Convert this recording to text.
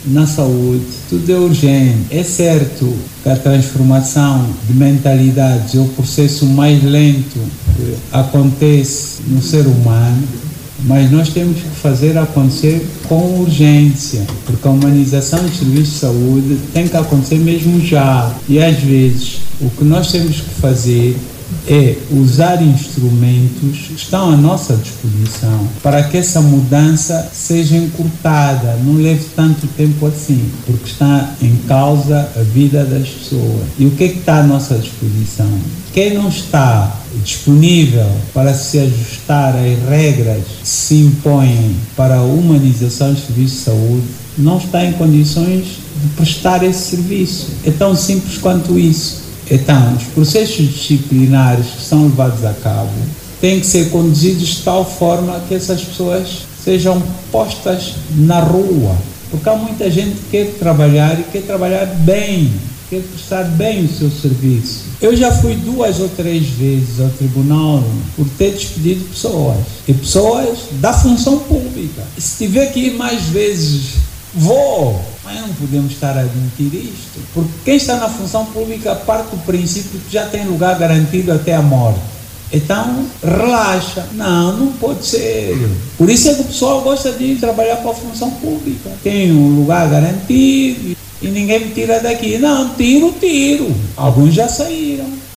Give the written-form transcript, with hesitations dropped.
Na saúde, tudo é urgente. É certo que a transformação de mentalidades é o processo mais lento que acontece no ser humano, mas nós temos que fazer acontecer com urgência, porque a humanização dos serviços de saúde tem que acontecer mesmo já. E às vezes o que nós temos que fazer é usar instrumentos que estão à nossa disposição para que essa mudança seja encurtada, não leve tanto tempo assim, porque está em causa a vida das pessoas. E o que está à nossa disposição? Quem não está disponível para se ajustar às regras que se impõem para a humanização dos serviços de saúde, não está em condições de prestar esse serviço. É tão simples quanto isso. Então, os processos disciplinares que são levados a cabo têm que ser conduzidos de tal forma que essas pessoas sejam postas na rua. Porque há muita gente que quer trabalhar e quer trabalhar bem, quer prestar bem o seu serviço. Eu já fui 2 ou 3 vezes ao tribunal por ter despedido pessoas. E pessoas da função pública. E se tiver que ir mais vezes, vou. Mas não podemos estar a admitir isto, porque quem está na função pública parte do princípio que já tem lugar garantido até a morte. Então, relaxa. Não pode ser. Por isso é que o pessoal gosta de ir trabalhar para a função pública. Tem um lugar garantido e ninguém me tira daqui. Não, tiro. Alguns já saíram.